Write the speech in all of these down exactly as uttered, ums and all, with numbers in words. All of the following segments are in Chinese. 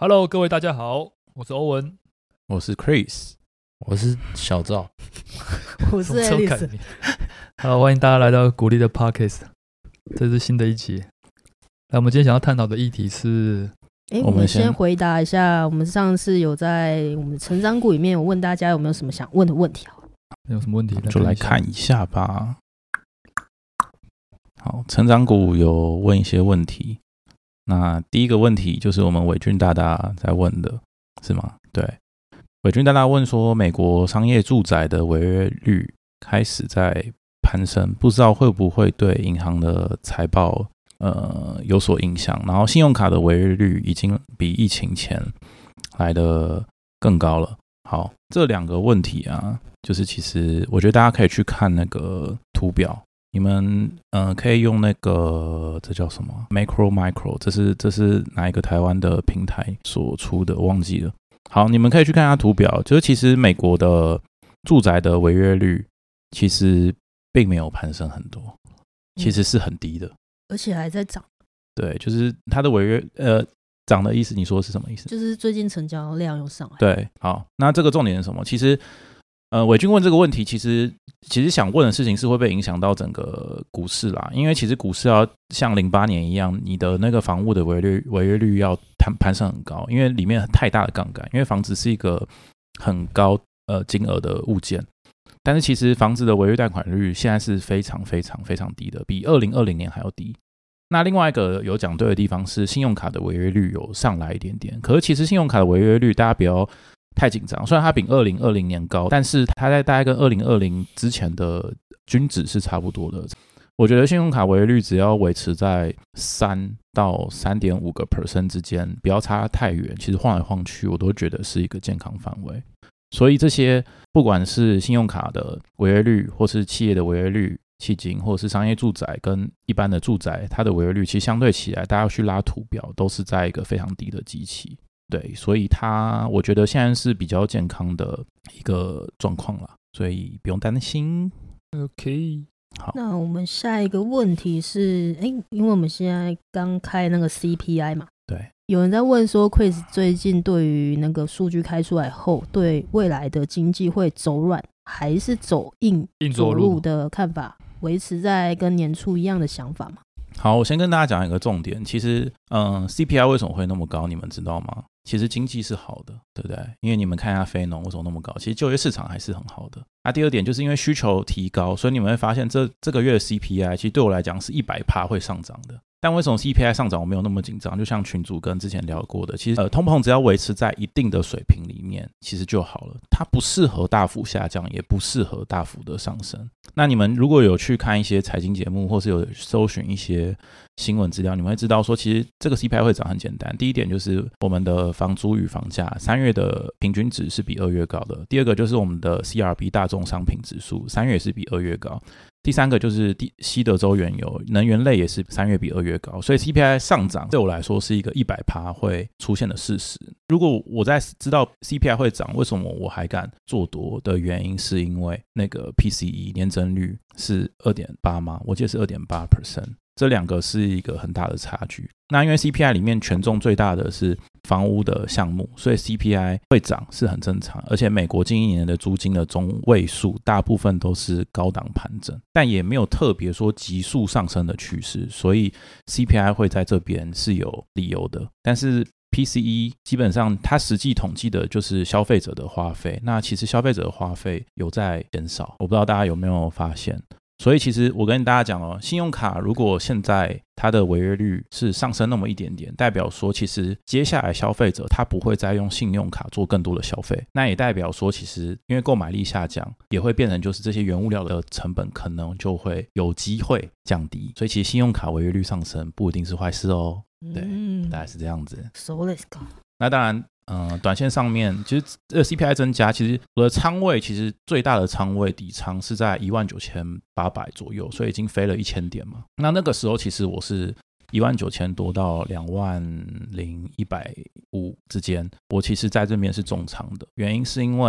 Hello， 各位大家好，我是欧文， 我是 Chris， 我是小赵， 我是 Alice。 好，欢迎大家来到鼓励的 Podcast， 这是新的一集。那我们今天想要探讨的议题是， 欸、我们先回答一下，我们上次有在我们成长股里面有问大家有没有什么想问的问题好了， 有什么问题就来看一下吧。好，成长股有问一些问题。那第一个问题就是我们伟俊大大在问的，是吗？对，伟俊大大问说，美国商业住宅的违约率开始在攀升，不知道会不会对银行的财报呃有所影响？然后信用卡的违约率已经比疫情前来的更高了。好，这两个问题啊，就是其实我觉得大家可以去看那个图表。你们呃可以用那个这叫什么 Macro Micro， 这是这是哪一个台湾的平台所出的，我忘记了。好，你们可以去看一下图表，就是其实美国的住宅的违约率其实并没有攀升很多，其实是很低的， 而且还在涨。 对，就是它的违约呃涨的意思，你说是什么意思？ 就是最近成交量又上来。 对，好，那这个重点是什么？其实。呃，伟俊问这个问题，其实其实想问的事情是会被影响到整个股市啦，因为其实股市要像零八年一样，你的那个房屋的违约违约率要攀攀升很高，因为里面太大的杠杆，因为房子是一个很高呃金额的物件，但是其实房子的违约贷款率现在是非常非常非常低的，比二零二零年还要低。那另外一个有讲对的地方是，信用卡的违约率有上来一点点，可是其实信用卡的违约率大家不要太紧张，虽然它比二零二零年高，但是它在大概跟二零二零之前的均值是差不多的。我觉得信用卡违约率只要维持在三到三点五个 percent 之间，不要差太远，其实晃来晃去我都觉得是一个健康范围。所以这些不管是信用卡的违约率，或是企业的违约率、迄今或者是商业住宅跟一般的住宅，它的违约率其实相对起来，大家去拉图表都是在一个非常低的基期。对，所以它我觉得现在是比较健康的一个状况啦，所以不用担心。 OK， 好， 那我们下一个问题是，哎，因为我们现在刚开那个 C P I 嘛， 对， 有人在问说 ，Chris 最近对于那个数据开出来后，对未来的经济会走软还是走硬走路的看法，维持在跟年初一样的想法吗？ 好，我先跟大家讲一个重点，其实，嗯 ，C P I 为什么会那么高，你们知道吗？其实经济是好的，对不对？因为你们看一下非农为什么那么高，其实就业市场还是很好的。那、啊、第二点就是因为需求提高，所以你们会发现这这个月的 C P I 其实对我来讲是 百分之百 会上涨的。但为什么 C P I 上涨我没有那么紧张？就像群组跟之前聊过的，其实呃通膨只要维持在一定的水平里面，其实就好了。它不适合大幅下降，也不适合大幅的上升。那你们如果有去看一些财经节目，或是有搜寻一些新闻资料，你们会知道说，其实这个 C P I 会涨很简单。第一点就是我们的房租与房价，三月的平均值是比二月高的。第二个就是我们的 C R B 大众商品指数，三月也是比二月高。第三个就是西德州原油，能源类也是三月比二月高，所以 C P I 上涨对我来说是一个 百分之百 会出现的事实。如果我在知道 C P I 会涨，为什么我还敢做多的原因，是因为那个 P C E 年增率是 二点八 吗？我记得是 百分之二点八， 这两个是一个很大的差距。那因为 C P I 里面权重最大的是房屋的项目，所以 C P I 会涨是很正常，而且美国近一年的租金的中位数大部分都是高档盘整，但也没有特别说急速上升的趋势，所以 C P I 会在这边是有理由的。但是 P C E 基本上它实际统计的就是消费者的花费，那其实消费者的花费有在减少，我不知道大家有没有发现。所以其实我跟大家讲哦，信用卡如果现在它的违约率是上升那么一点点，代表说其实接下来消费者他不会再用信用卡做更多的消费，那也代表说其实因为购买力下降，也会变成就是这些原物料的成本可能就会有机会降低，所以其实信用卡违约率上升不一定是坏事哦。对，嗯、大概是这样子。 So let's go。 那当然。呃，短线上面其实这个 C P I 增加，其实我的仓位其实最大的仓位底仓是在一万九千八百左右，所以已经飞了一千点嘛。那那个时候其实我是一万九千多到两万零一百五之间，我其实在这边是重仓的，原因是因为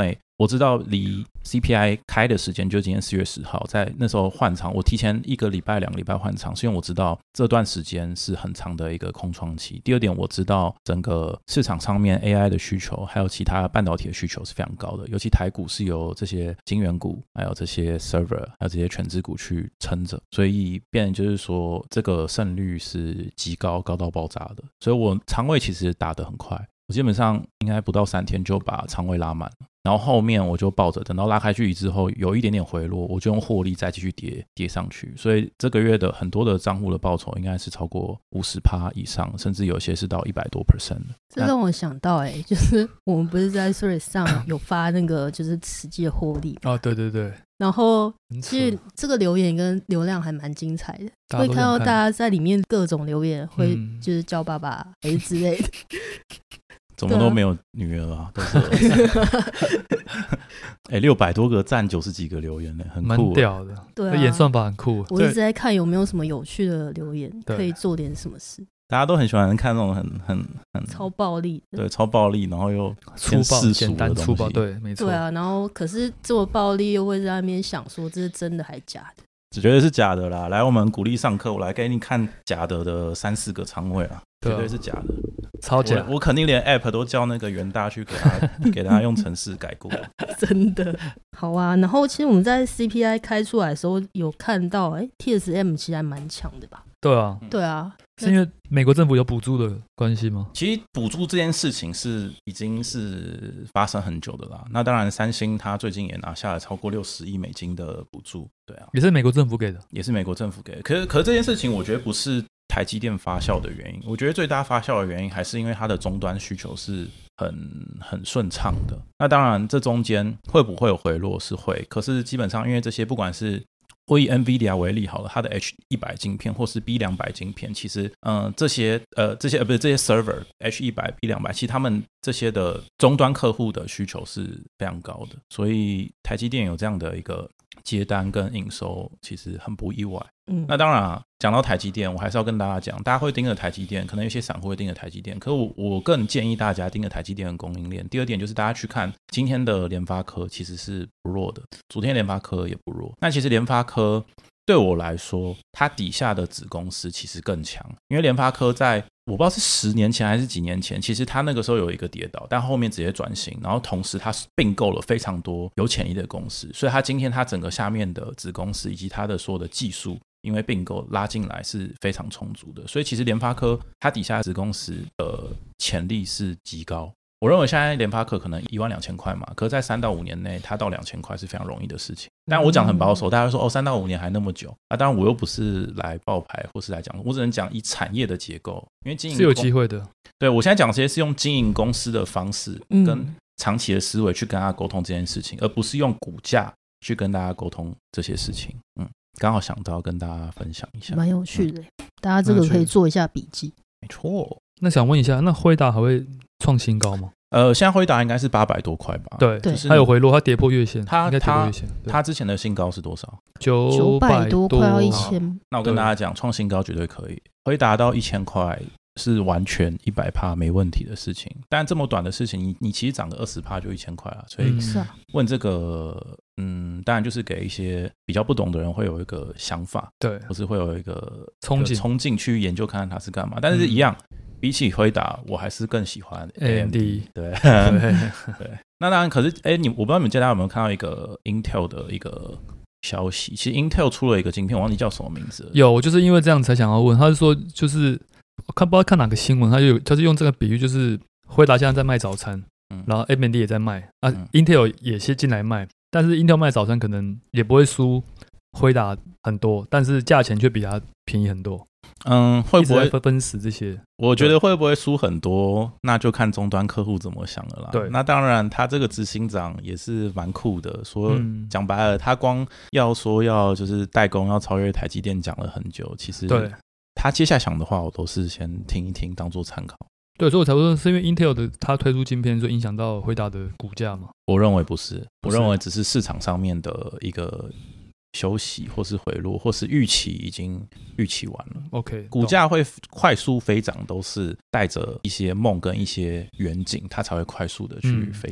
我知道离 C P I 开的时间就今天四月十号，在那时候换场，我提前一个礼拜两个礼拜换场，是因为我知道这段时间是很长的一个空窗期。第二点，我知道整个市场上面 A I 的需求还有其他半导体的需求是非常高的，尤其台股是由这些晶圆股还有这些 server 还有这些全资股去撑着，所以变成就是说这个胜率是极高，高到爆炸的。所以我仓位其实打得很快，我基本上应该不到三天就把仓位拉满了，然后后面我就抱着，等到拉开距离之后有一点点回落，我就用获利再继续跌跌上去。所以这个月的很多的账户的报酬应该是超过 百分之五十 以上，甚至有些是到一百多 percent 的。 这让我想到哎、欸，就是我们不是在 Threads 上有发那个就是实际的获利哦，对对对， 然后其实这个留言跟流量还蛮精彩的，会看到大家在里面各种留言，会就是叫爸爸还是之类的。 怎么都没有女儿啊，都是儿子。哎，六百多个赞，九十几个留言呢，很酷， 蛮屌的。 对啊， 演算法很酷。 我一直在看有没有什么有趣的留言，可以做点什么事。 大家都很喜欢看那种很很很超暴力的， 对，超暴力，然后又粗暴、简单、粗暴，对，没错。 对啊，然后可是这么暴力，又会在那边想说这是真的还是假的？ 只觉得是假的啦。来，我们鼓励上课，我来给你看假的的三四个仓位啊，绝对是假的。 超假！ 我, 我肯定连 App 都叫那个元大去给他给他用程式改过。 真的好啊。然后其实我们在 C P I 开出来的时候有看到，哎 ，T S M 其实还蛮强的吧？ 对啊， 对啊， 是因为美国政府有补助的关系吗？ 其实补助这件事情是已经是发生很久的啦。那当然，三星它最近也拿下了超过六十亿美金的补助，对啊， 也是美国政府给的， 也是美国政府给的。可是，可是这件事情，我觉得不是台积电发酵的原因。我觉得最大发酵的原因还是因为它的终端需求是很很顺畅的。那当然，这中间会不会有回落？是会。可是基本上，因为这些不管是我以 NVIDIA 为例好了，它的 H 一百 晶片或是 B 两百 晶片，其实嗯这些呃这些呃不是这些 server H 一百 B 两百，其实他们这些的终端客户的需求是非常高的，所以台积电有这样的一个接单跟营收，其实很不意外。嗯，那当然啊，讲到台积电，我还是要跟大家讲，大家会盯着台积电，可能有些散户会盯着台积电，可是我我更建议大家盯着台积电的供应链。第二点就是大家去看今天的联发科其实是不弱的，昨天联发科也不弱。那其实联发科对我来说，它底下的子公司其实更强，因为联发科在我不知道是十年前还是几年前，其实它那个时候有一个跌倒，但后面直接转型，然后同时它并购了非常多有潜力的公司，所以它今天它整个下面的子公司以及它的所有的技术，因为并购拉进来是非常充足的，所以其实联发科它底下的子公司的潜力是极高。我认为现在联发科可能一万两千块嘛，可是在三到五年内它到两千块是非常容易的事情。但我讲很保守，大家说哦三到五年还那么久啊，当然我又不是来爆牌或是来讲，我只能讲以产业的结构，因为经营是有机会的。 对，我现在讲这些是用经营公司的方式跟长期的思维去跟大家沟通这件事情，而不是用股价去跟大家沟通这些事情。嗯，刚好想到跟大家分享一下， 蛮有趣的、嗯、大家这个可以做一下笔记。 没错。 那想问一下，那辉达还会创新高吗？ 呃，现在辉达应该是八百多块吧？ 对， 就是它有回落，它跌破月线， 它应该跌破月线。 它之前的新高是多少？ 九百多，快要一千。 那我跟大家讲，创新高绝对可以，辉达到一千块是完全一百趴没问题的事情。但这么短的事情，你你其实涨个二十趴就一千块了，所以问这个，嗯，当然就是给一些比较不懂的人会有一个想法， 对， 或是会有一个憧憬憧憬去研究看看它是干嘛。但是一样。嗯比起辉达，我还是更喜欢 A M D。对对对，那当然，可是哎，你我不知道你们大家有没有看到一个 Intel 的一个消息？其实 Intel 出了一个晶片，我忘记叫什么名字了。 有，就是因为这样才想要问。他是说，就是我看不知道看哪个新闻，他就他是用这个比喻，就是辉达现在在卖早餐，嗯、然后 A M D 也在卖啊、嗯、，Intel 也先进来卖，但是 Intel 卖早餐可能也不会输辉达很多，但是价钱却比它便宜很多。 嗯，会不会分死这些？ 我觉得会不会输很多，那就看终端客户怎么想了啦。 对， 那当然，他这个执行长也是蛮酷的，说讲、嗯、白了，他光要说要就是代工要超越台积电讲了很久，其实对他接下来想的话，我都是先听一听，当做参考。 对，所以我才说是因为 Intel 的它推出晶片，就影响到辉达的股价嘛？ 我认为不是，我认为只是市场上面的一个。休息或是回落或是预期已经预期完了 OK， 股价会快速飞涨都是带着一些梦跟一些远景它才会快速的去飞涨、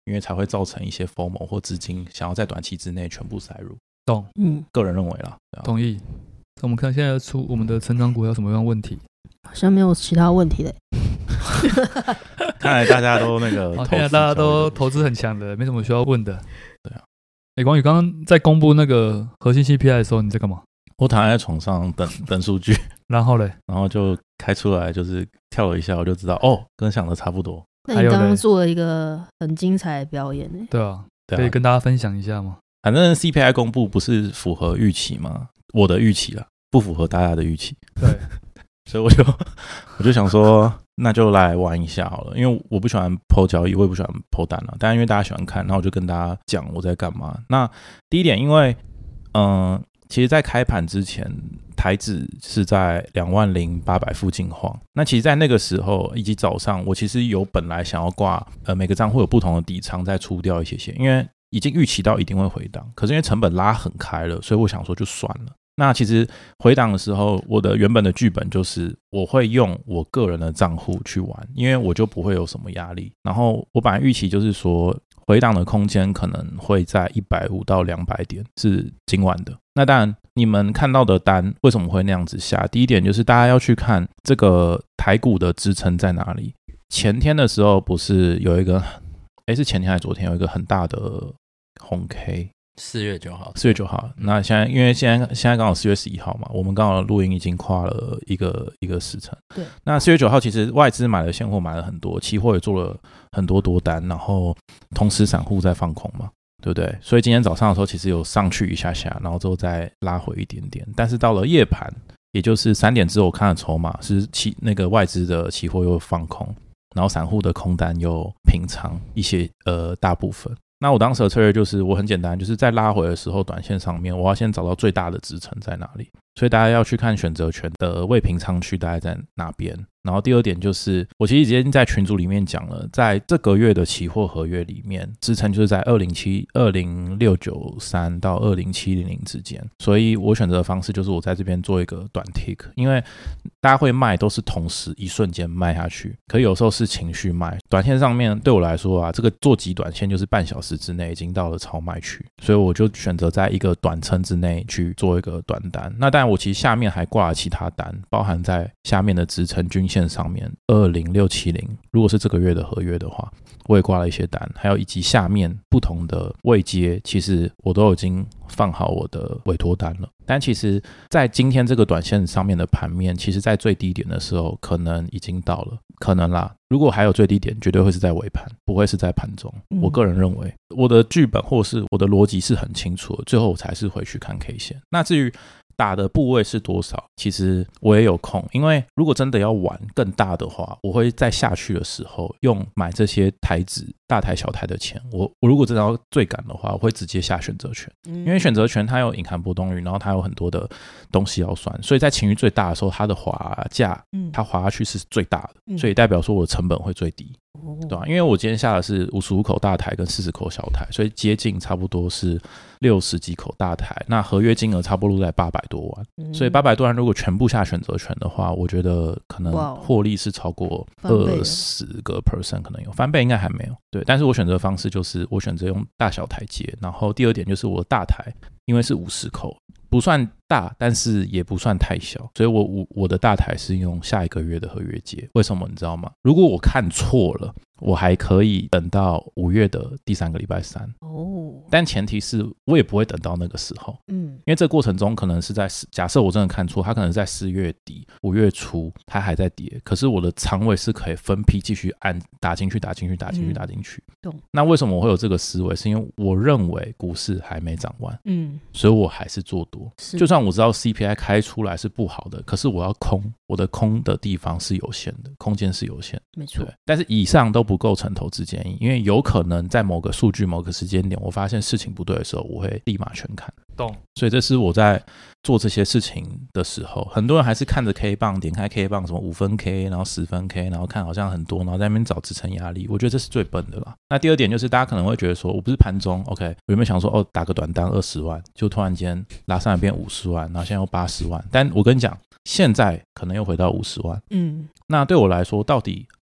因为才会造成一些 FOMO 或资金想要在短期之内全部塞入。 懂， 嗯， 个人认为啦， 同意。我们看现在出我们的成长股有什么样的问题？ 好像没有其他问题嘞。 看来大家都那个投资， 看来大家都投资很强的，没什么需要问的。 对啊。 哎、欸，广宇刚刚在公布那个核心 C P I 的时候，你在干嘛？ 我躺在床上等等数据， 然后嘞， 然后就开出来，就是跳了一下，我就知道哦，跟想的差不多。 那你刚刚做了一个很精彩的表演呢、欸？ 对啊，可以跟大家分享一下吗？ 反正 C P I 公布不是符合预期吗？我的预期啦，不符合大家的预期。 对， 所以我就我就想说，那就来玩一下好了，因为我不喜欢 P O 交易，我也不喜欢 P O 单了，但因为大家喜欢看，然后我就跟大家讲我在干嘛。那第一点，因为嗯、呃，其实在开盘之前，台指是在两万零八百附近晃。那其实，在那个时候以及早上，我其实有本来想要挂呃每个账户有不同的底仓，再出掉一些些，因为已经预期到一定会回档，可是因为成本拉很开了，所以我想说就算了。那其实回档的时候，我的原本的剧本就是我会用我个人的账户去玩，因为我就不会有什么压力。然后我本来预期就是说回档的空间可能会在一百五到两百点，是今晚的。那当然你们看到的单为什么会那样子下？第一点就是大家要去看这个台股的支撑在哪里。前天的时候不是有一个，诶是前天还是昨天有一个很大的红 K。 四月九号， 四月九号。那现在因为现在现在刚好四月十一号嘛，我们刚好录音已经跨了一个一个时辰。 对。 那四月九号其实外资买了现货买了很多，期货也做了很多多单，然后同时散户在放空嘛，对不对？所以今天早上的时候其实有上去一下下，然后之后再拉回一点点。但是到了夜盘，也就是三点之后，我看了筹码是期那个外资的期货又放空，然后散户的空单又平仓一些呃大部分。那我当时的策略就是我很简单，就是在拉回的时候短线上面我要先找到最大的支撑在哪里，所以大家要去看选择权的未平仓区大概在哪边。然后第二点就是我其实已经在群组里面讲了，在这个月的期货合约里面支撑就是在二零七二零六九三到二零七零零之间，所以我选择的方式就是我在这边做一个短 tick， 因为大家会卖都是同时一瞬间卖下去，可有时候是情绪卖。短线上面对我来说啊，这个做极短线就是半小时之内已经到了超卖区，所以我就选择在一个短撑之内去做一个短单。那当然我其实下面还挂了其他单，包含在下面的支撑均线上面二零六七零，如果是这个月的合约的话，我也挂了一些单，还有以及下面不同的位阶，其实我都已经放好我的委托单了。但其实在今天这个短线上面的盘面，其实在最低点的时候可能已经到了，可能啦，如果还有最低点绝对会是在尾盘，不会是在盘中。我个人认为我的剧本或是我的逻辑是很清楚的，最后我才是回去看 K 线。那至于打的部位是多少，其实我也有空，因为如果真的要玩更大的话，我会在下去的时候用买这些台指大台小台的钱，我我如果真的要最赶的话，我会直接下选择权，因为选择权它有隐含波动率，然后它有很多的东西要算，所以在情绪最大的时候，它的滑价它滑下去是最大的，所以代表说我的成本会最低，对吧？因为我今天下的是五十五口大台跟四十口小台，所以接近差不多是六十几口大台，那合约金额差不多在八百多万，所以八百多万如果全部下选择权的话，我觉得可能获利是超过二十个 percent， 可能有翻倍，应该还没有。对，但是我选择的方式就是我选择用大小台接，然后第二点就是我的大台，因为是五十口，不算大，但是也不算太小，所以我我我的大台是用下一个月的合约接。为什么你知道吗？如果我看错了，我还可以等到五月的第三个礼拜三哦，但前提是我也不会等到那个时候，嗯，因为这个过程中可能是在假设我真的看错，它可能在四月底五月初它还在跌，可是我的仓位是可以分批继续按打进去打进去打进去打进去，懂、嗯？那为什么我会有这个思维？是因为我认为股市还没涨完，嗯，所以我还是做多，就算我知道 C P I 开出来是不好的，可是我要空，我的空的地方是有限的，空间是有限，没错。但是以上都不构成投资建议，因为有可能在某个数据、某个时间点，我发现事情不对的时候，我会立马全看。 懂。 所以这是我在做这些事情的时候，很多人还是看着 K 棒，点开 K 棒，什么五分 K， 然后十分 K， 然后看好像很多，然后在那边找支撑压力。我觉得这是最笨的啦。那第二点就是大家可能会觉得说，我不是盘中 ，OK， 我有没有想说哦，打个短单二十万，就突然间拉上来变五十万，然后现在又八十万，但我跟你讲，现在可能又回到五十万。嗯，那对我来说，到底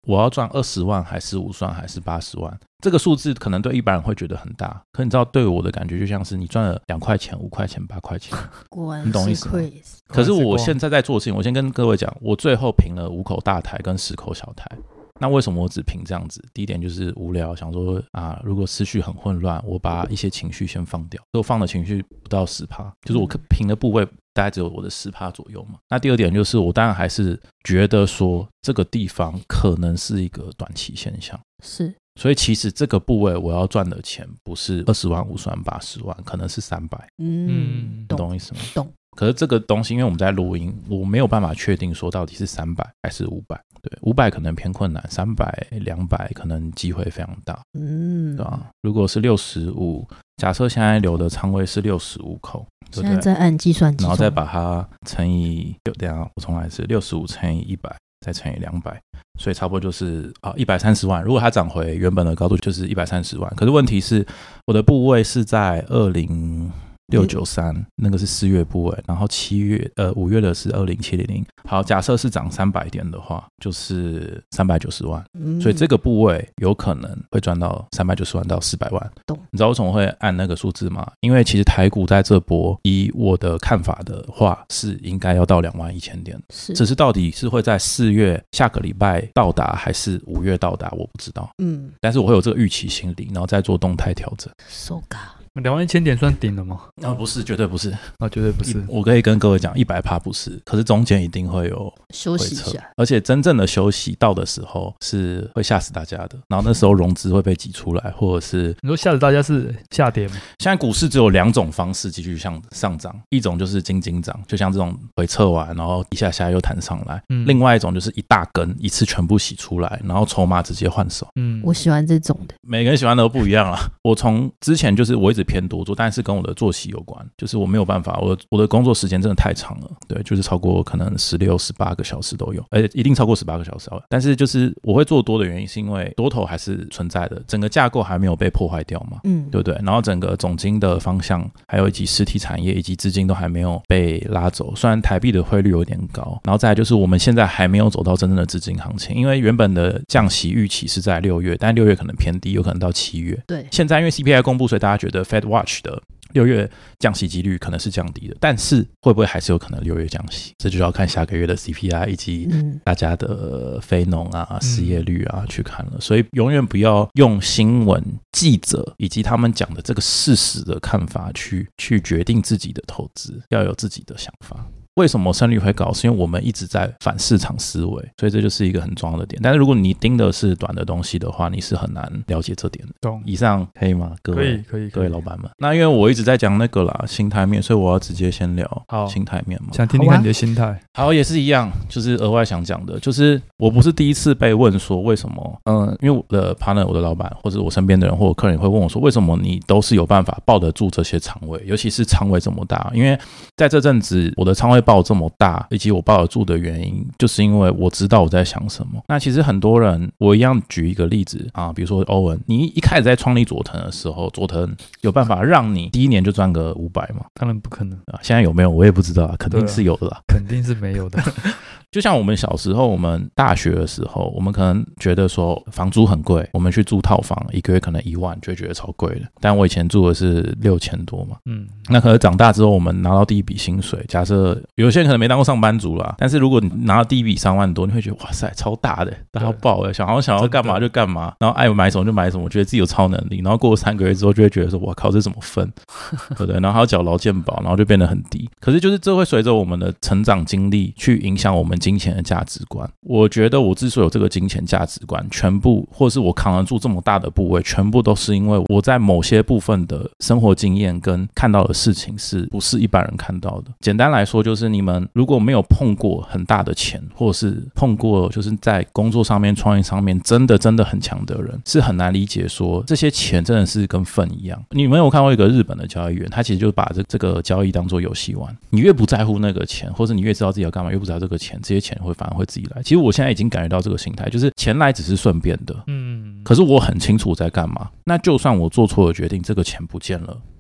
我要赚二十万还是五十万还是八十万，这个数字可能对一般人会觉得很大，可你知道对我的感觉就像是你赚了两块钱五块钱八块钱，你懂意思吗？可是我现在在做的事情，我先跟各位讲，我最后评了五口大台跟十口小台。那为什么我只评这样子？第一点就是无聊，想说啊，如果思绪很混乱，我把一些情绪先放掉，所以我放的情绪不到 百分之十， 就是我评的部位大概只有我的 百分之十 左右嘛。那第二点就是我当然还是觉得说这个地方可能是一个短期现象， 是， 所以其实这个部位我要赚的钱不是二十万五十万八十万，可能是三百。 嗯， 懂懂意思吗？ 懂。 可是这个东西因为我们在录音，我没有办法确定说到底是三百还是五百。对，五百可能偏困难，三百两百可能机会非常大。嗯，对吧？如果是六十五，假设现在留的仓位是六十五口，对不对？ 现在在按计算机， 然后再把它乘以六，等一下我重来是六十五乘以一百再乘以两百，所以差不多就是啊一百三十万。如果它涨回原本的高度就是一百三十万。可是问题是我的部位是在二零六九三，那个是四月部位，然后七月呃五月的是二零七零。好，假设是涨三百点的话，就是三百九十万、嗯，所以这个部位有可能会赚到三百九十万到四百万。懂？你知道为什么会按那个数字吗？因为其实台股在这波，以我的看法的话，是应该要到两万一千点，是，只是到底是会在四月下个礼拜到达，还是五月到达，我不知道。嗯，但是我会有这个预期心理，然后再做动态调整。 So god。 两万一千点算顶了吗？ 啊，不是，绝对不是， 啊，绝对不是。 我可以跟各位讲，一百趴不是，可是中间一定会有休息一下， 而且真正的休息到的时候是会吓死大家的。然后那时候融资会被挤出来，或者是你说吓死大家是下跌吗？ 现在股市只有两种方式继续向上涨，一种就是金金涨，就像这种回撤完，然后一下下又弹上来；嗯、另外一种就是一大根一次全部洗出来，然后筹码直接换手。 嗯，我喜欢这种的。 每个人喜欢的都不一样啦。我从之前就是我一直偏多做，但是跟我的作息有关，就是我没有办法，我的我的工作时间真的太长了，对，就是超过可能十六、十八个小时都有，而且一定超过十八个小时。但是就是我会做多的原因，是因为多头还是存在的，整个架构还没有被破坏掉嘛，嗯，对不对？然后整个总经的方向，还有以及实体产业以及资金都还没有被拉走，虽然台币的汇率有点高，然后再来就是我们现在还没有走到真正的资金行情，因为原本的降息预期是在六月，但六月可能偏低，有可能到七月。对，现在因为 C P I 公布，所以大家觉得 Fed Watch 的六月降息几率可能是降低的，但是会不会还是有可能六月降息？这就要看下个月的 C P I 以及大家的非农啊、失业率啊去看了。所以永远不要用新闻记者以及他们讲的这个事实的看法去去决定自己的投资，要有自己的想法。为什么胜率会高？是因为我们一直在反市场思维，所以这就是一个很重要的点。但是如果你盯的是短的东西的话，你是很难了解这点的。懂？以上可以吗？各位， 可以，可以， 各位老板们。那因为我一直在讲那个啦，心态面，所以我要直接先聊心态面嘛。 想听听看你的心态。 好，好，也是一样，就是额外想讲的，就是我不是第一次被问说为什么，嗯，因为我的 partner、我的老板或者我身边的人或者客人会问我说，为什么你都是有办法抱得住这些仓位，尤其是仓位这么大？因为在这阵子我的仓位抱这么大，以及我抱得住的原因，就是因为我知道我在想什么。那其实很多人，我一样举一个例子啊，比如说欧文，你一开始在创立佐藤的时候，佐藤有办法让你第一年就赚个五百吗？ 当然不可能啊！现在有没有我也不知道，肯定是有的啦， 肯定是没有的。 就像我们小时候，我们大学的时候，我们可能觉得说房租很贵，我们去住套房，一个月可能一万，就会觉得超贵的。但我以前住的是六千多嘛，嗯，那可能长大之后，我们拿到第一笔薪水，假设有些人可能没当过上班族啦，但是如果你拿到第一笔三万多，你会觉得哇塞，超大的，大到爆哎，想要想要干嘛就干嘛，然后爱买什么就买什么，觉得自己有超能力。然后过了三个月之后，就会觉得说，哇靠，这怎么分，对不对？然后还要缴劳健保，然后就变得很低。可是就是这会随着我们的成长经历去影响我们金钱的价值。我觉得我之所以有这个金钱价值观，全部或是我扛得住这么大的部位，全部都是因为我在某些部分的生活经验跟看到的事情是不是一般人看到的。简单来说，就是你们如果没有碰过很大的钱，或者是碰过就是在工作上面创业上面真的真的很强的人，是很难理解说这些钱真的是跟粪一样。你们有看过一个日本的交易员，他其实就把这这个交易当作游戏玩，你越不在乎那个钱，或是你越知道自己要干嘛，越不知道这个钱，这些钱会反而会自己来。其实我现在已经感觉到这个心态，就是钱来只是顺便的，嗯，可是我很清楚我在干嘛。那就算我做错了决定，这个钱不见了，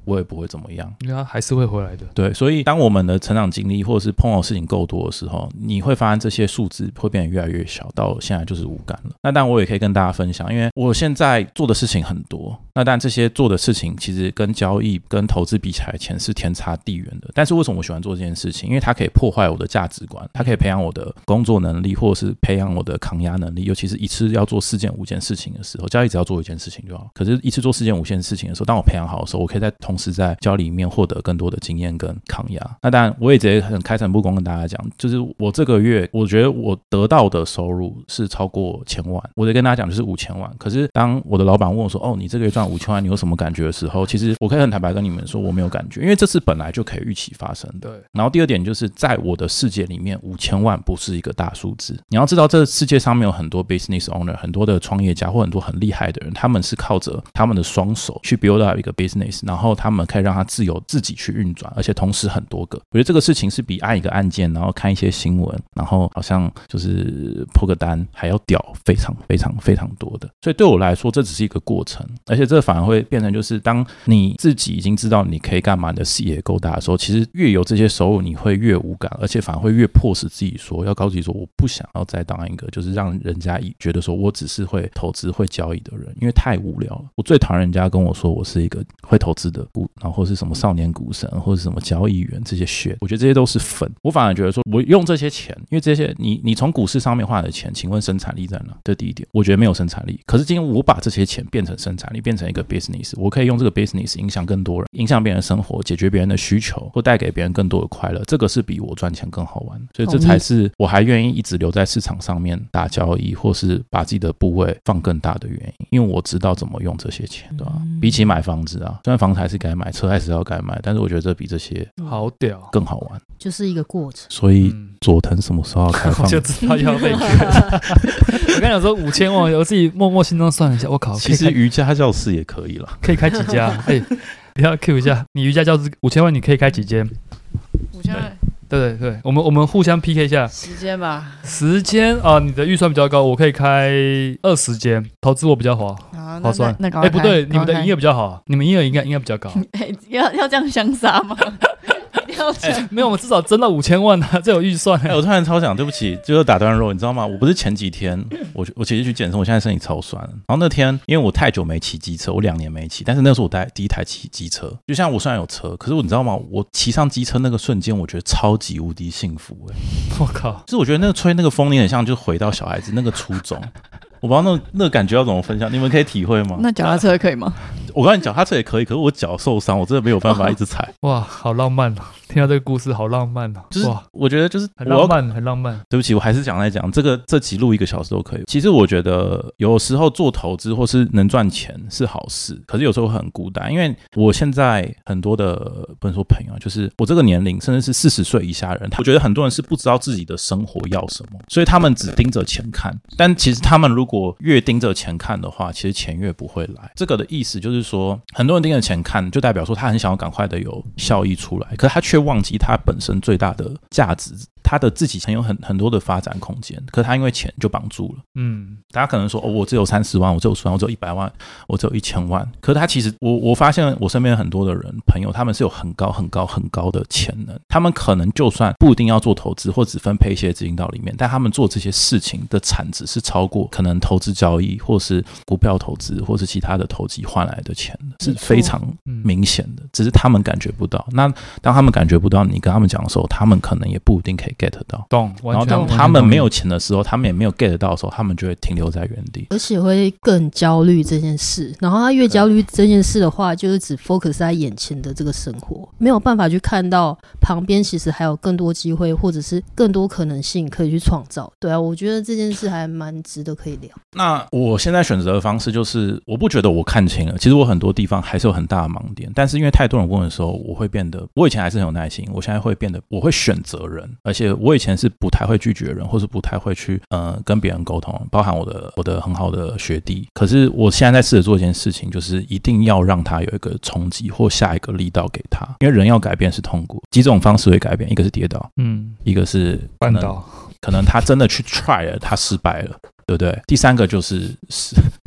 我也不会怎么样， 因为他还是会回来的。 对，所以当我们的成长经历或者是碰到的事情够多的时候，你会发现这些数字会变得越来越小，到现在就是无感了。那当然我也可以跟大家分享，因为我现在做的事情很多，那但这些做的事情其实跟交易跟投资比起来，钱是天差地远的。但是为什么我喜欢做这件事情？因为它可以破坏我的价值观，它可以培养我的工作能力，或者是培养我的抗压能力。尤其是一次要做四件五件事情的时候，交易只要做一件事情就好。可是一次做四件五件事情的时候，当我培养好的时候，我可以在同时在交易里面获得更多的经验跟抗压。那当然我也直接很开诚布公跟大家讲，就是我这个月我觉得我得到的收入是超过千万，我得跟大家讲就是五千万。可是当我的老板问我说，哦，你这个月赚五千万，你有什么感觉的时候，其实我可以很坦白跟你们说，我没有感觉，因为这是本来就可以预期发生的。 对。 然后第二点就是在我的世界里面，五千万不是一个大数字。你要知道，这世界上面有很多 business owner， 很多的创业家或很多很厉害的人，他们是靠着他们的双手去 build up 一个 business， 然后他们可以让它自由自己去运转，而且同时很多个。我觉得这个事情是比按一个按键，然后看一些新闻，然后好像就是破个单还要屌非常非常非常多的。所以对我来说，这只是一个过程，而且这反而会变成就是当你自己已经知道你可以干嘛，你的视野够大的时候，其实越有这些收入，你会越无感，而且反而会越迫使自己说，要告诉自己说，我不想要再当一个就是让人家觉得说我只是会投资会交易的人，因为太无聊了。我最讨厌人家跟我说我是一个会投资的股，然后或是什么少年股神，或是什么交易员，这些 shit， 我觉得这些都是粉。我反而觉得说，我用这些钱，因为这些你你从股市上面换的钱，请问生产力在哪？这第一点，我觉得没有生产力。可是今天我把这些钱变成生产力，变成一个 business， 我可以用这个 business 影响更多人，影响别人的生活，解决别人的需求，或带给别人更多的快乐，这个是比我赚钱更好玩。所以这才是我还愿意一直留在市场上面打交易，或是把自己的部位放更大的原因，因为我知道怎么用这些钱，对吧？嗯、比起买房子啊，虽然房子还是该买，车还是要该买，但是我觉得这比这些好屌， 更好玩， 就是一个过程。 所以佐藤什么时候要开放？ 我就知道要被我跟你讲说五千万，我自己默默心中算了一下，我靠， 其实瑜伽教室也可以了， 可以开几家？哎、欸，不要 Q 一下，你瑜伽教室五千万，你可以开几间？ 五千万。 对对对，我们我们互相 P K 一下时间吧。 时间啊，你的预算比较高，我可以开二十间，投资我比较划划算。 那哎、 欸、不对，你们的营业比较好，你们营业应该应该比较高。 哎、欸，要要这样相杀吗？ 欸、没有，我们至少挣到五千万啊，这有预算、欸欸。我突然超想，对不起，就是打断肉，你知道吗？我不是前几天，我我其实去健身，我现在身体超酸。然后那天，因为我太久没骑机车，我两年没骑，但是那时候我带第一台骑机车。就像我虽然有车，可是我你知道吗？我骑上机车那个瞬间，我觉得超级无敌幸福哎、 欸！我靠！ 就是我觉得那个吹那个风，你很像就回到小孩子那个初中。我不知道那那个感觉要怎么分享，你们可以体会吗？ 那脚踏车可以吗？ 我告诉你，脚踏车也可以，可是我脚受伤，我真的没有办法一直踩。 哇，好浪漫哦！听到这个故事好浪漫哦， 就是我觉得就是很浪漫，很浪漫。 对不起，我还是讲来讲这个这集录一个小时都可以。其实我觉得有时候做投资或是能赚钱是好事，可是有时候会很孤单，因为我现在很多的不能说朋友，就是我这个年龄，甚至是四十岁以下的人，我觉得很多人是不知道自己的生活要什么，所以他们只盯着钱看。但其实他们如果越盯着钱看的话，其实钱越不会来。这个的意思就是说，很多人盯着钱看，就代表说他很想要赶快的有效益出来，可是他却忘记他本身最大的价值，他的自己很有很很多的发展空间，可是他因为钱就绑住了。嗯，大家可能说，哦，我只有三十万，我只有十万，我只有一百万，我只有一千万。可是他其实，我我发现我身边很多的人朋友，他们是有很高很高很高的潜能，他们可能就算不一定要做投资或只分配一些资金到里面，但他们做这些事情的产值是超过可能投资交易或是股票投资或是其他的投机换来的钱的，是非常明显的，只是他们感觉不到。那当他们感觉不到，你跟他们讲的时候，他们可能也不一定可以 get 到。 懂。 然后当他们没有钱的时候，他们也没有 get 到的时候，他们就会停留在原地， 而且会更焦虑这件事。然后他越焦虑这件事的话，就是只 focus 在眼前的这个生活，没有办法去看到旁边其实还有更多机会，或者是更多可能性可以去创造。对啊，我觉得这件事还蛮值得可以聊。 那我现在选择的方式就是，我不觉得我看清了，其实我很多地方还是有很大的盲点，但是因为太多人问的时候，我会变得，我以前还是很有耐心，我现在会变得，我会选择人，而且我以前是不太会拒绝人，或是不太会去呃跟别人沟通，包含我的我的很好的学弟。可是我现在在试着做一件事情，就是一定要让他有一个冲击或下一个力道给他，因为人要改变是痛苦，几种方式会改变，一个是跌倒，嗯，一个是绊倒， 可能他真的去 try 了，他失败了。对不对？第三个就是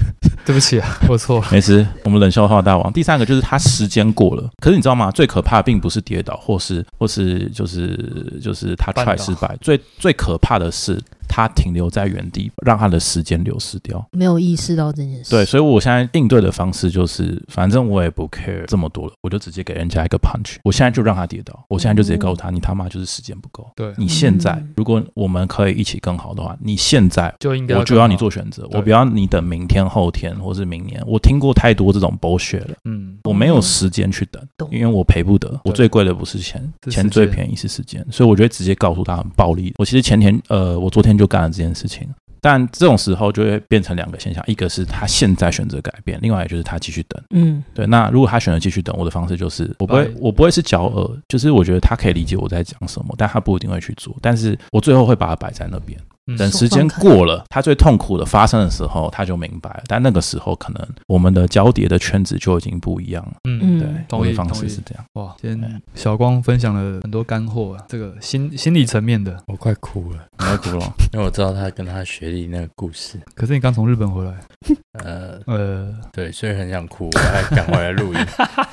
对不起啊，我错了。 没事，我们冷笑话大王。第三个就是他时间过了，可是你知道吗？最可怕的并不是跌倒，或是或是就是就是他 try 失败，最最可怕的是他停留在原地，让他的时间流失掉， 没有意识到这件事。 对，所以我现在应对的方式就是，反正我也不 care 这么多了，我就直接给人家一个 punch， 我现在就让他跌倒，我现在就直接告诉他，你他妈就是时间不够。 对， 你现在如果我们可以一起更好的话，你现在就应该我就要你做选择，我不要你等明天、后天或是明年。我听过太多这种 bullshit 了，嗯，我没有时间去等，因为我赔不得。我最贵的不是钱，钱最便宜是时间，所以我就会直接告诉他很暴力。我其实前天呃，我昨天就干了这件事情。但这种时候就会变成两个现象，一个是他现在选择改变，另外就是他继续等。嗯，对。那如果他选择继续等，我的方式就是我不会，我不会是骄傲，就是我觉得他可以理解我在讲什么，但他不一定会去做。但是我最后会把它摆在那边，等时间过了，他最痛苦的发生的时候，他就明白了。但那个时候可能我们的交叠的圈子就已经不一样了。嗯，对，我的方式是这样。 哇，今天小光分享了很多干货啊，这个心心理层面的， 我快哭了， 你快哭了， 因为我知道他跟他学历那个故事。 可是你刚从日本回来， 呃呃，对，所以很想哭，我还赶回来录音，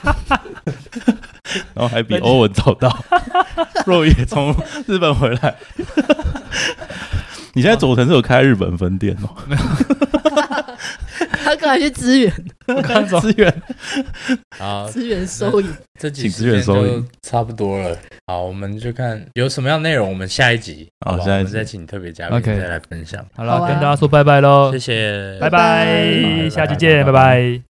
然后还比欧文早到，若也从日本回来。你现在佐藤是有开日本分店哦？没有， 他刚才去支援， 刚支援， 好， 支援收银， 这集时间就差不多了。好，我们就看有什么样的内容，我们下一集，好，下一集我们再请特别嘉宾再来分享。 好了，跟大家说拜拜喽， 谢谢， 拜拜，下期见，拜拜。